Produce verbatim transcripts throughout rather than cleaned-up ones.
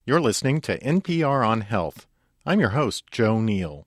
You're listening to N P R on Health. I'm your host, Joe Neal.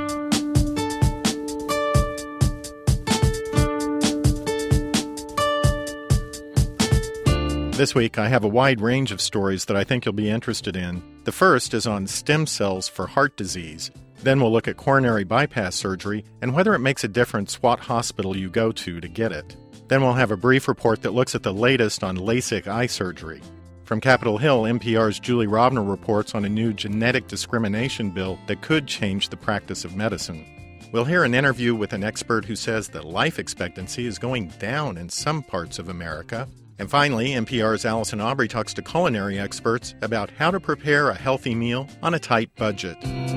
This week, I have a wide range of stories that I think you'll be interested in. The first is on stem cells for heart disease. Then we'll look at coronary bypass surgery and whether it makes a difference what hospital you go to to get it. Then we'll have a brief report that looks at the latest on LASIK eye surgery. From Capitol Hill, N P R's Julie Rovner reports on a new genetic discrimination bill that could change the practice of medicine. We'll hear an interview with an expert who says that life expectancy is going down in some parts of America. And finally, N P R's Allison Aubrey talks to culinary experts about how to prepare a healthy meal on a tight budget.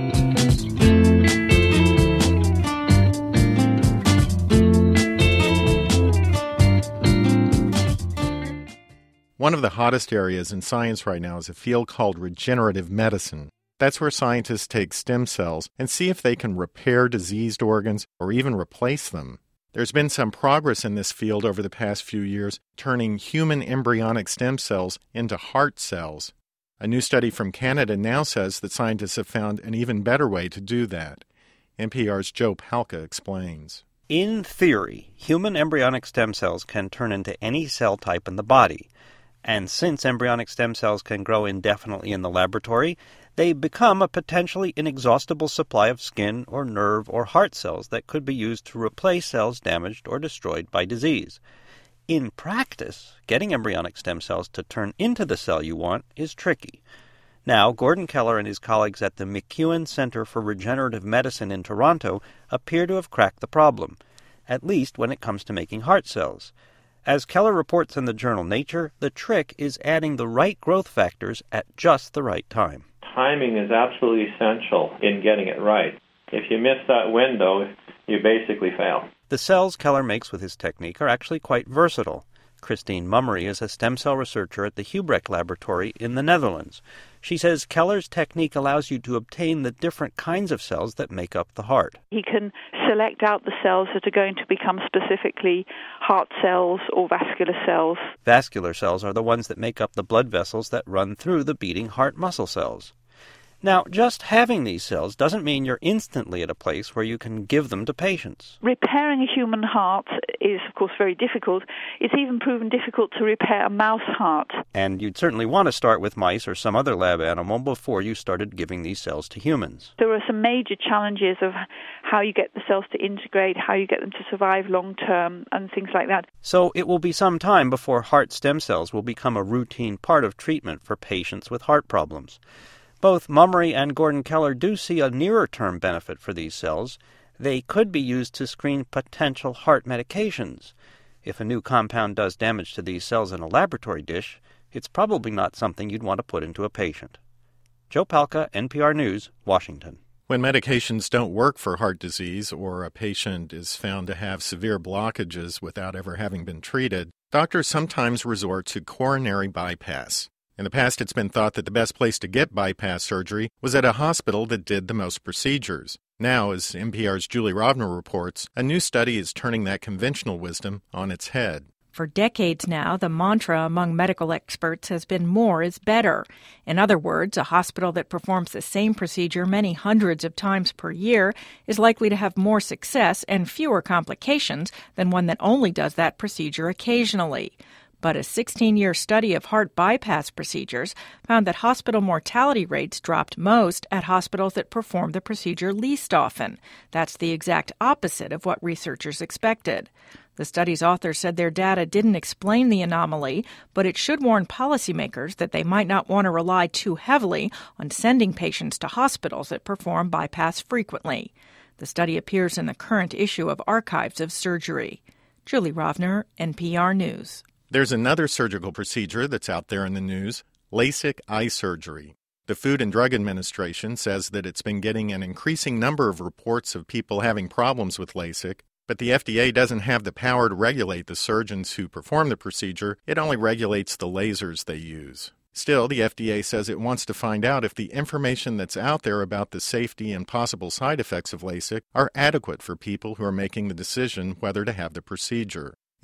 One of the hottest areas in science right now is a field called regenerative medicine. That's where scientists take stem cells and see if they can repair diseased organs or even replace them. There's been some progress in this field over the past few years, turning human embryonic stem cells into heart cells. A new study from Canada now says that scientists have found an even better way to do that. N P R's Joe Palca explains. In theory, human embryonic stem cells can turn into any cell type in the body. And since embryonic stem cells can grow indefinitely in the laboratory, they become a potentially inexhaustible supply of skin or nerve or heart cells that could be used to replace cells damaged or destroyed by disease. In practice, getting embryonic stem cells to turn into the cell you want is tricky. Now, Gordon Keller and his colleagues at the MacEwan Center for Regenerative Medicine in Toronto appear to have cracked the problem, at least when it comes to making heart cells. As Keller reports in the journal Nature, the trick is adding the right growth factors at just the right time. Timing is absolutely essential in getting it right. If you miss that window, you basically fail. The cells Keller makes with his technique are actually quite versatile. Christine Mummery is a stem cell researcher at the Hubrecht Laboratory in the Netherlands. She says Keller's technique allows you to obtain the different kinds of cells that make up the heart. He can select out the cells that are going to become specifically heart cells or vascular cells. Vascular cells are the ones that make up the blood vessels that run through the beating heart muscle cells. Now, just having these cells doesn't mean you're instantly at a place where you can give them to patients. Repairing a human heart is, of course, very difficult. It's even proven difficult to repair a mouse heart. And you'd certainly want to start with mice or some other lab animal before you started giving these cells to humans. There are some major challenges of how you get the cells to integrate, how you get them to survive long-term, and things like that. So it will be some time before heart stem cells will become a routine part of treatment for patients with heart problems. Both Mummery and Gordon Keller do see a nearer-term benefit for these cells. They could be used to screen potential heart medications. If a new compound does damage to these cells in a laboratory dish, it's probably not something you'd want to put into a patient. Joe Palca, N P R News, Washington. When medications don't work for heart disease or a patient is found to have severe blockages without ever having been treated, doctors sometimes resort to coronary bypass. In the past, it's been thought that the best place to get bypass surgery was at a hospital that did the most procedures. Now, as N P R's Julie Rovner reports, a new study is turning that conventional wisdom on its head. For decades now, the mantra among medical experts has been more is better. In other words, a hospital that performs the same procedure many hundreds of times per year is likely to have more success and fewer complications than one that only does that procedure occasionally. But a sixteen-year study of heart bypass procedures found that hospital mortality rates dropped most at hospitals that perform the procedure least often. That's the exact opposite of what researchers expected. The study's authors said their data didn't explain the anomaly, but it should warn policymakers that they might not want to rely too heavily on sending patients to hospitals that perform bypass frequently. The study appears in the current issue of Archives of Surgery. Julie Rovner, N P R News. There's another surgical procedure that's out there in the news, LASIK eye surgery. The Food and Drug Administration says that it's been getting an increasing number of reports of people having problems with LASIK, but the F D A doesn't have the power to regulate the surgeons who perform the procedure. It only regulates the lasers they use. Still, the F D A says it wants to find out if the information that's out there about the safety and possible side effects of LASIK are adequate for people who are making the decision whether to have the procedure.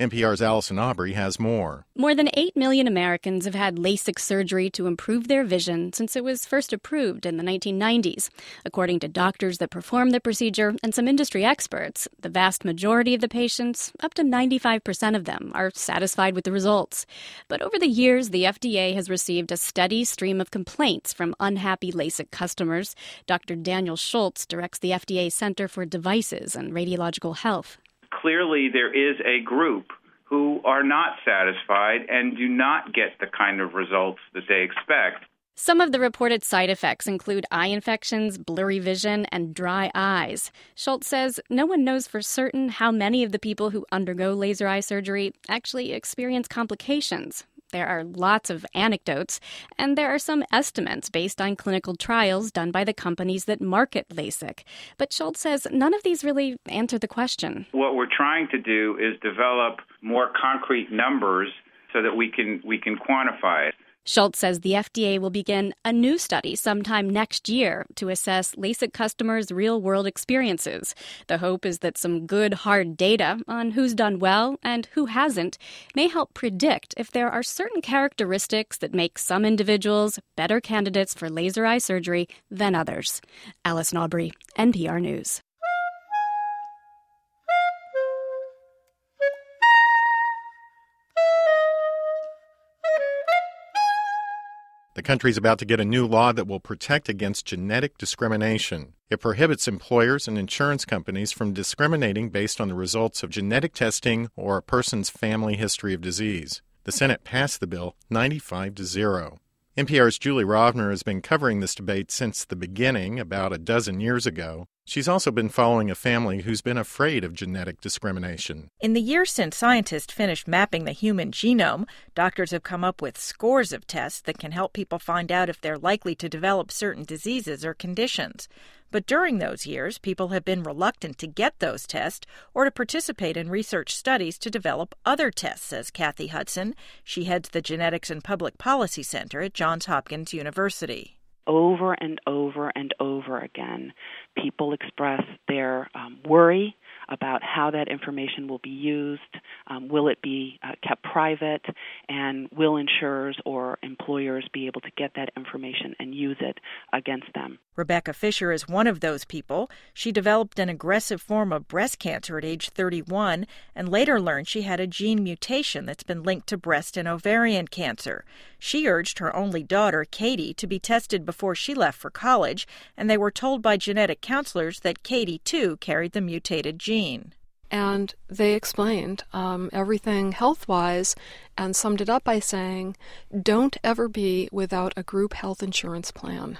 N P R's Allison Aubrey has more. More than eight million Americans have had LASIK surgery to improve their vision since it was first approved in the nineteen nineties. According to doctors that perform the procedure and some industry experts, the vast majority of the patients, up to ninety-five percent of them, are satisfied with the results. But over the years, the F D A has received a steady stream of complaints from unhappy LASIK customers. Doctor Daniel Schultz directs the F D A Center for Devices and Radiological Health. Clearly, there is a group who are not satisfied and do not get the kind of results that they expect. Some of the reported side effects include eye infections, blurry vision, and dry eyes. Schultz says no one knows for certain how many of the people who undergo laser eye surgery actually experience complications. There are lots of anecdotes, and there are some estimates based on clinical trials done by the companies that market LASIK. But Schultz says none of these really answer the question. What we're trying to do is develop more concrete numbers so that we can we can quantify it. Schultz says the F D A will begin a new study sometime next year to assess LASIK customers' real-world experiences. The hope is that some good, hard data on who's done well and who hasn't may help predict if there are certain characteristics that make some individuals better candidates for laser eye surgery than others. Allison Aubrey, N P R News. The country's about to get a new law that will protect against genetic discrimination. It prohibits employers and insurance companies from discriminating based on the results of genetic testing or a person's family history of disease. The Senate passed the bill ninety-five to zero. N P R's Julie Rovner has been covering this debate since the beginning, about a dozen years ago. She's also been following a family who's been afraid of genetic discrimination. In the years since scientists finished mapping the human genome, doctors have come up with scores of tests that can help people find out if they're likely to develop certain diseases or conditions. But during those years, people have been reluctant to get those tests or to participate in research studies to develop other tests, says Kathy Hudson. She heads the Genetics and Public Policy Center at Johns Hopkins University. Over and over and over again, people express their um, worry about how that information will be used. Um, will it be uh, kept private? And will insurers or employers be able to get that information and use it against them? Rebecca Fisher is one of those people. She developed an aggressive form of breast cancer at age thirty-one and later learned she had a gene mutation that's been linked to breast and ovarian cancer. She urged her only daughter, Katie, to be tested before she left for college, and they were told by genetic counselors that Katie, too, carried the mutated gene. And they explained um, everything health-wise and summed it up by saying, don't ever be without a group health insurance plan.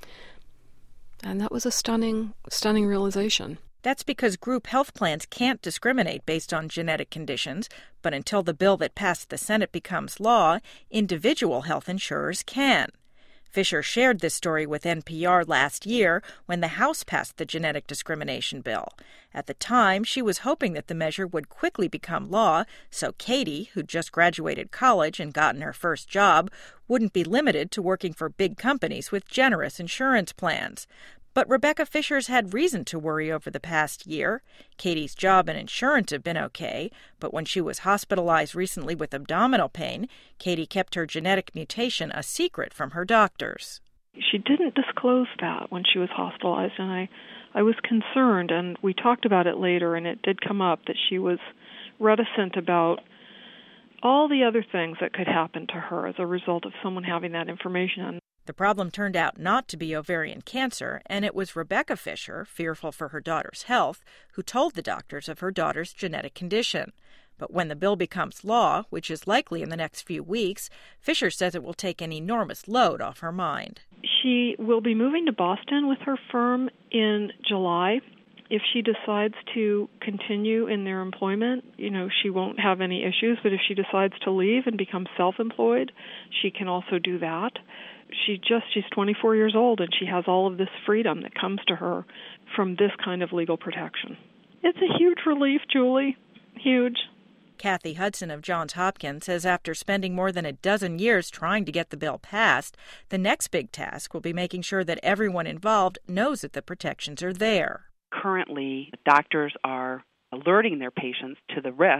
And that was a stunning, stunning realization. That's because group health plans can't discriminate based on genetic conditions, but until the bill that passed the Senate becomes law, individual health insurers can. Fisher shared this story with N P R last year when the House passed the genetic discrimination bill. At the time, she was hoping that the measure would quickly become law, so Katie, who'd just graduated college and gotten her first job, wouldn't be limited to working for big companies with generous insurance plans. But Rebecca Fisher's had reason to worry over the past year. Katie's job and insurance have been okay, but when she was hospitalized recently with abdominal pain, Katie kept her genetic mutation a secret from her doctors. She didn't disclose that when she was hospitalized, and I, I was concerned, and we talked about it later, and it did come up that she was reticent about all the other things that could happen to her as a result of someone having that information. The problem turned out not to be ovarian cancer, and it was Rebecca Fisher, fearful for her daughter's health, who told the doctors of her daughter's genetic condition. But when the bill becomes law, which is likely in the next few weeks, Fisher says it will take an enormous load off her mind. She will be moving to Boston with her firm in July. If she decides to continue in their employment, you know, she won't have any issues, but if she decides to leave and become self-employed, she can also do that. She just, she's twenty-four years old, and she has all of this freedom that comes to her from this kind of legal protection. It's a huge relief, Julie. Huge. Kathy Hudson of Johns Hopkins says after spending more than a dozen years trying to get the bill passed, the next big task will be making sure that everyone involved knows that the protections are there. Currently, doctors are alerting their patients to the risks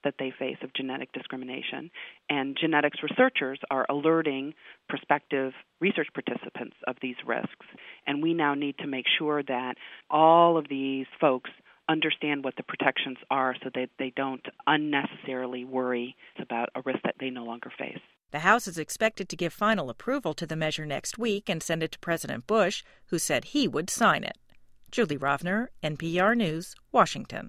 that they face of genetic discrimination. And genetics researchers are alerting prospective research participants of these risks. And we now need to make sure that all of these folks understand what the protections are so that they don't unnecessarily worry about a risk that they no longer face. The House is expected to give final approval to the measure next week and send it to President Bush, who said he would sign it. Julie Rovner, N P R News, Washington.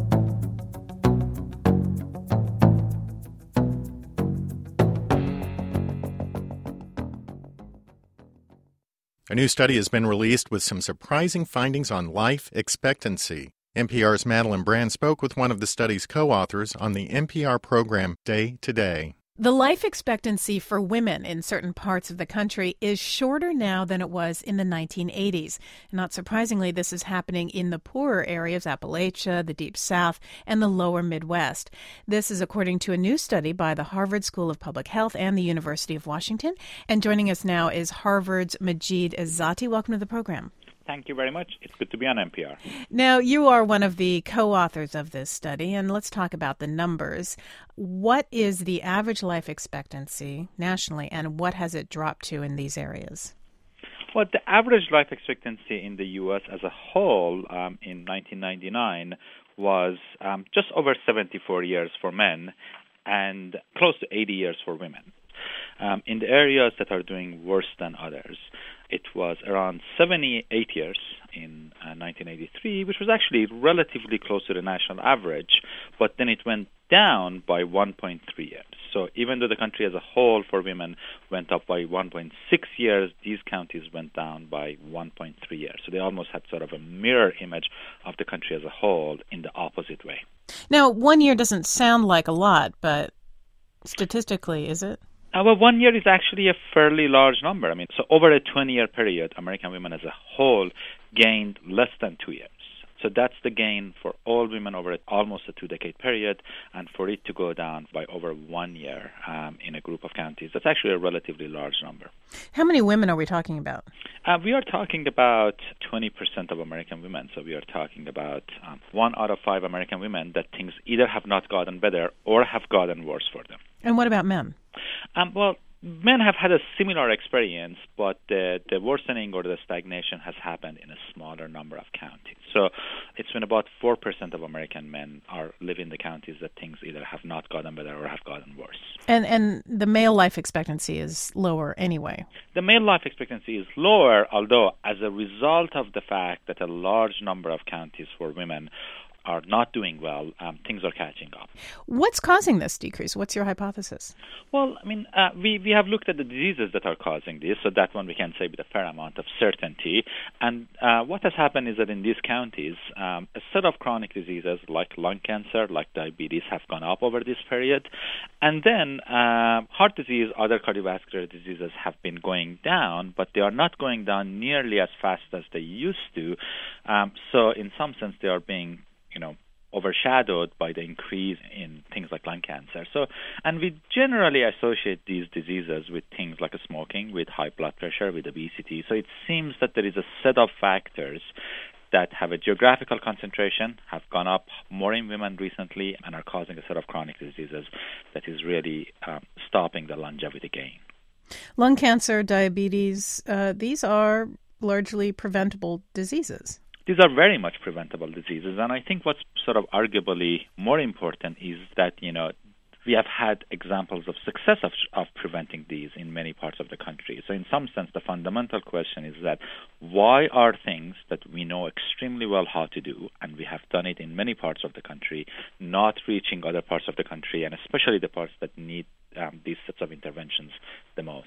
A new study has been released with some surprising findings on life expectancy. N P R's Madeline Brand spoke with one of the study's co-authors on the N P R program Day to Day. The life expectancy for women in certain parts of the country is shorter now than it was in the nineteen eighties. Not surprisingly, this is happening in the poorer areas, Appalachia, the Deep South, and the lower Midwest. This is according to a new study by the Harvard School of Public Health and the University of Washington. And joining us now is Harvard's Majid Izzati. Welcome to the program. Thank you very much. It's good to be on N P R. Now, you are one of the co-authors of this study, and let's talk about the numbers. What is the average life expectancy nationally, and what has it dropped to in these areas? Well, the average life expectancy in the U S as a whole um, in nineteen ninety-nine was um, just over seventy-four years for men and close to eighty years for women. Um, in the areas that are doing worse than others, it was around seventy-eight years in uh, nineteen eighty-three, which was actually relatively close to the national average, but then it went down by one point three years. So even though the country as a whole for women went up by one point six years, these counties went down by one point three years. So they almost had sort of a mirror image of the country as a whole in the opposite way. Now, one year doesn't sound like a lot, but statistically, is it? Uh, well, one year is actually a fairly large number. I mean, so over a twenty-year period, American women as a whole gained less than two years. So that's the gain for all women over almost a two-decade period, and for it to go down by over one year um, in a group of counties, that's actually a relatively large number. How many women are we talking about? Uh, we are talking about twenty percent of American women. So we are talking about um, one out of five American women that things either have not gotten better or have gotten worse for them. And what about men? Um, well, men have had a similar experience, but the, the worsening or the stagnation has happened in a smaller number of counties. So it's been about four percent of American men are live in the counties that things either have not gotten better or have gotten worse. And and the male life expectancy is lower anyway. The male life expectancy is lower, although as a result of the fact that a large number of counties for women are not doing well, um, things are catching up. What's causing this decrease? What's your hypothesis? Well, I mean, uh, we, we have looked at the diseases that are causing this, so that one we can say with a fair amount of certainty. And uh, what has happened is that in these counties, um, a set of chronic diseases like lung cancer, like diabetes, have gone up over this period. And then uh, heart disease, other cardiovascular diseases have been going down, but they are not going down nearly as fast as they used to. Um, so in some sense, they are being you know, overshadowed by the increase in things like lung cancer. So, and we generally associate these diseases with things like smoking, with high blood pressure, with obesity. So it seems that there is a set of factors that have a geographical concentration, have gone up more in women recently, and are causing a set of chronic diseases that is really um, stopping the longevity gain. Lung cancer, diabetes, uh, these are largely preventable diseases. These are very much preventable diseases, and I think what's sort of arguably more important is that, you know, we have had examples of success of, of preventing these in many parts of the country. So in some sense, the fundamental question is that why are things that we know extremely well how to do, and we have done it in many parts of the country, not reaching other parts of the country, and especially the parts that need um, these sets of interventions the most?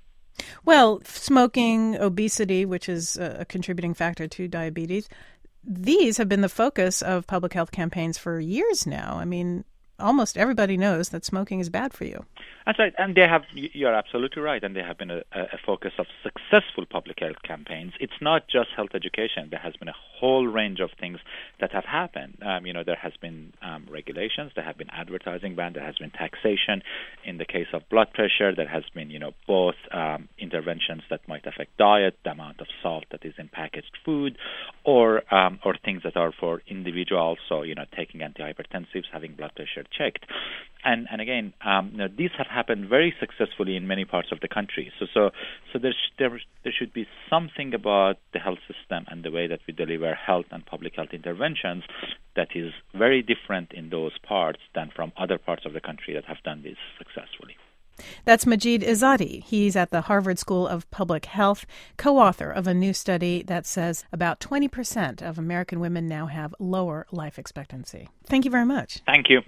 Well, smoking, obesity, which is a contributing factor to diabetes, these have been the focus of public health campaigns for years now. I mean, almost everybody knows that smoking is bad for you. That's right, and they have. You're absolutely right, and they have been a, a focus of successful public health campaigns. It's not just health education. There has been a whole range of things that have happened. Um, you know, there has been um, regulations, there have been advertising ban, there has been taxation. In the case of blood pressure, there has been, you know, both um, interventions that might affect diet, the amount of salt that is in packaged food, or um, or things that are for individuals, so, you know, taking antihypertensives, having blood pressure checked. And and again, um, you know, these have happened very successfully in many parts of the country. So so so there, sh- there there should be something about the health system and the way that we deliver health and public health interventions that is very different in those parts than from other parts of the country that have done this successfully. That's Majid Izadi. He's at the Harvard School of Public Health, co-author of a new study that says about twenty percent of American women now have lower life expectancy. Thank you very much. Thank you.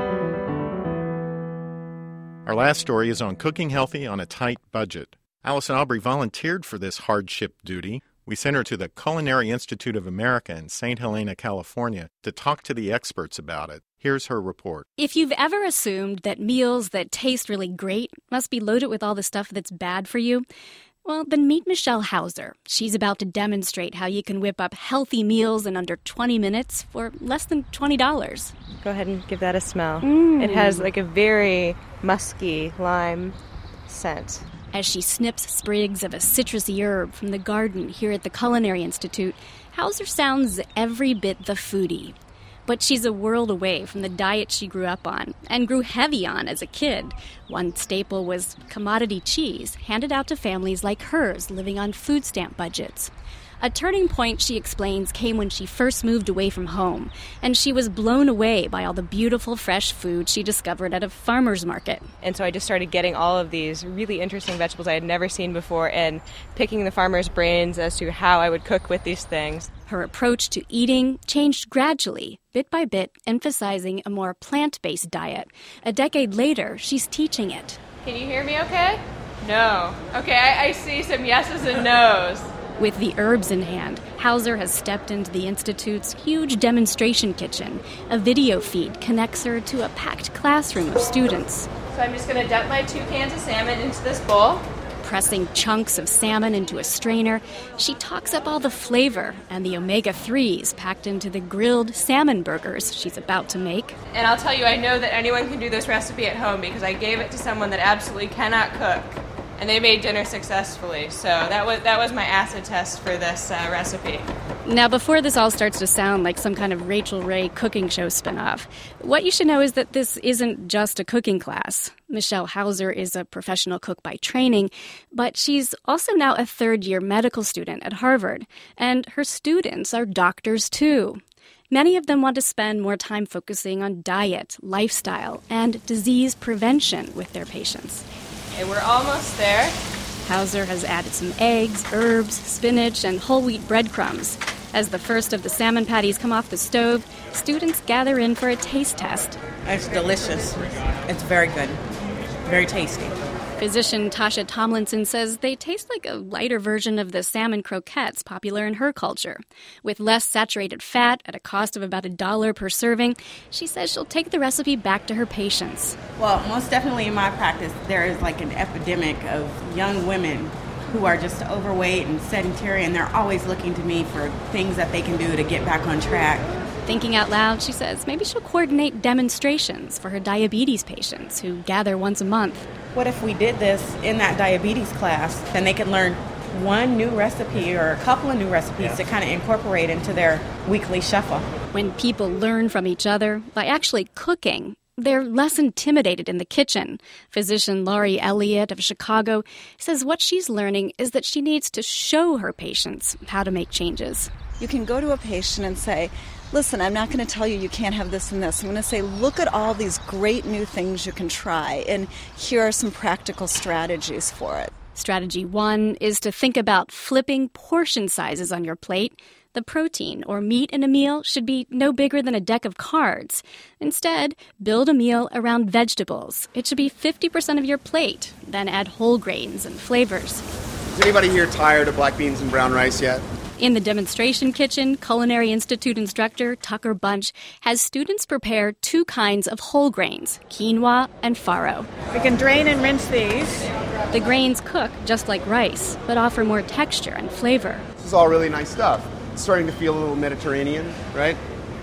Our last story is on cooking healthy on a tight budget. Allison Aubrey volunteered for this hardship duty. We sent her to the Culinary Institute of America in Saint Helena, California, to talk to the experts about it. Here's her report. If you've ever assumed that meals that taste really great must be loaded with all the stuff that's bad for you, well, then meet Michelle Hauser. She's about to demonstrate how you can whip up healthy meals in under twenty minutes for less than twenty dollars. Go ahead and give that a smell. Mm. It has like a very musky lime scent. As she snips sprigs of a citrusy herb from the garden here at the Culinary Institute, Hauser sounds every bit the foodie. But she's a world away from the diet she grew up on and grew heavy on as a kid. One staple was commodity cheese, handed out to families like hers living on food stamp budgets. A turning point, she explains, came when she first moved away from home, and she was blown away by all the beautiful fresh food she discovered at a farmer's market. And so I just started getting all of these really interesting vegetables I had never seen before and picking the farmer's brains as to how I would cook with these things. Her approach to eating changed gradually, bit by bit, emphasizing a more plant-based diet. A decade later, she's teaching it. Can you hear me okay? No. Okay, I, I see some yeses and nos. With the herbs in hand, Hauser has stepped into the Institute's huge demonstration kitchen. A video feed connects her to a packed classroom of students. So I'm just going to dump my two cans of salmon into this bowl. Pressing chunks of salmon into a strainer, she talks up all the flavor and the omega threes packed into the grilled salmon burgers she's about to make. And I'll tell you, I know that anyone can do this recipe at home because I gave it to someone that absolutely cannot cook. And they made dinner successfully, so that was that was my acid test for this uh, recipe. Now, before this all starts to sound like some kind of Rachel Ray cooking show spinoff, what you should know is that this isn't just a cooking class. Michelle Hauser is a professional cook by training, but she's also now a third-year medical student at Harvard, and her students are doctors too. Many of them want to spend more time focusing on diet, lifestyle, and disease prevention with their patients. Okay, we're almost there. Hauser has added some eggs, herbs, spinach, and whole wheat breadcrumbs. As the first of the salmon patties come off the stove, students gather in for a taste test. It's delicious. It's very good. Very tasty. Physician Tasha Tomlinson says they taste like a lighter version of the salmon croquettes popular in her culture. With less saturated fat at a cost of about a dollar per serving, she says she'll take the recipe back to her patients. Well, most definitely in my practice, there is like an epidemic of young women who are just overweight and sedentary, and they're always looking to me for things that they can do to get back on track. Thinking out loud, she says maybe she'll coordinate demonstrations for her diabetes patients who gather once a month. What if we did this in that diabetes class, and they could learn one new recipe or a couple of new recipes yeah. to kind of incorporate into their weekly shuffle? When people learn from each other by actually cooking, they're less intimidated in the kitchen. Physician Laurie Elliott of Chicago says what she's learning is that she needs to show her patients how to make changes. You can go to a patient and say, listen, I'm not going to tell you you can't have this and this. I'm going to say, look at all these great new things you can try, and here are some practical strategies for it. Strategy one is to think about flipping portion sizes on your plate. The protein or meat in a meal should be no bigger than a deck of cards. Instead, build a meal around vegetables. It should be fifty percent of your plate. Then add whole grains and flavors. Is anybody here tired of black beans and brown rice yet? In the demonstration kitchen, Culinary Institute instructor Tucker Bunch has students prepare two kinds of whole grains, quinoa and farro. We can drain and rinse these. The grains cook just like rice, but offer more texture and flavor. This is all really nice stuff. It's starting to feel a little Mediterranean, right?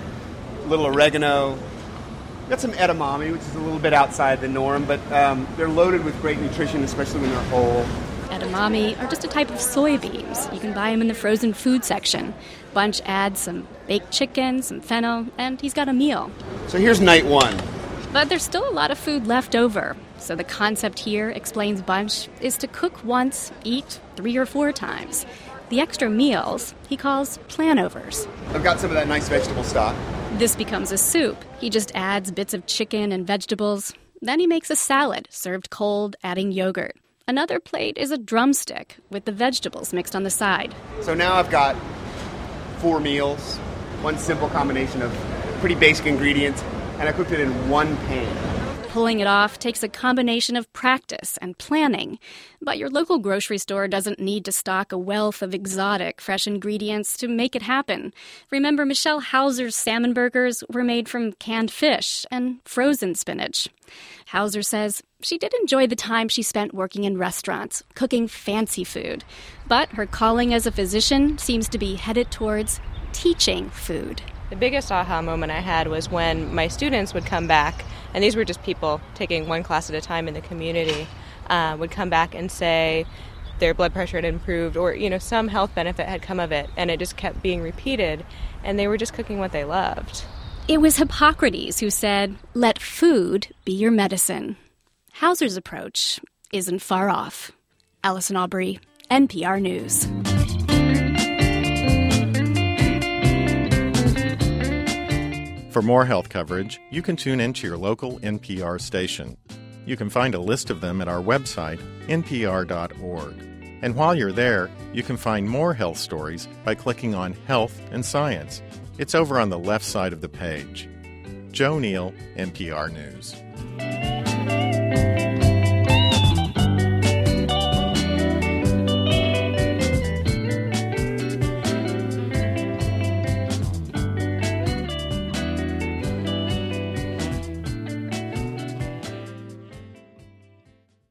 A little oregano. Got some edamame, which is a little bit outside the norm, but um, they're loaded with great nutrition, especially when they're whole. Edamame are just a type of soybeans. You can buy them in the frozen food section. Bunch adds some baked chicken, some fennel, and he's got a meal. So here's night one. But there's still a lot of food left over. So the concept here, explains Bunch, is to cook once, eat three or four times. The extra meals he calls planovers. I've got some of that nice vegetable stock. This becomes a soup. He just adds bits of chicken and vegetables. Then he makes a salad, served cold, adding yogurt. Another plate is a drumstick with the vegetables mixed on the side. So now I've got four meals, one simple combination of pretty basic ingredients, and I cooked it in one pan. Pulling it off takes a combination of practice and planning. But your local grocery store doesn't need to stock a wealth of exotic, fresh ingredients to make it happen. Remember, Michelle Hauser's salmon burgers were made from canned fish and frozen spinach. Hauser says she did enjoy the time she spent working in restaurants, cooking fancy food. But her calling as a physician seems to be headed towards teaching food. The biggest aha moment I had was when my students would come back, and these were just people taking one class at a time in the community, uh, would come back and say their blood pressure had improved, or, you know, some health benefit had come of it, and it just kept being repeated, and they were just cooking what they loved. It was Hippocrates who said, "Let food be your medicine." Hauser's approach isn't far off. Allison Aubrey, N P R News. For more health coverage, you can tune into your local N P R station. You can find a list of them at our website, N P R dot org. And while you're there, you can find more health stories by clicking on Health and Science. It's over on the left side of the page. Joe Neal, N P R News.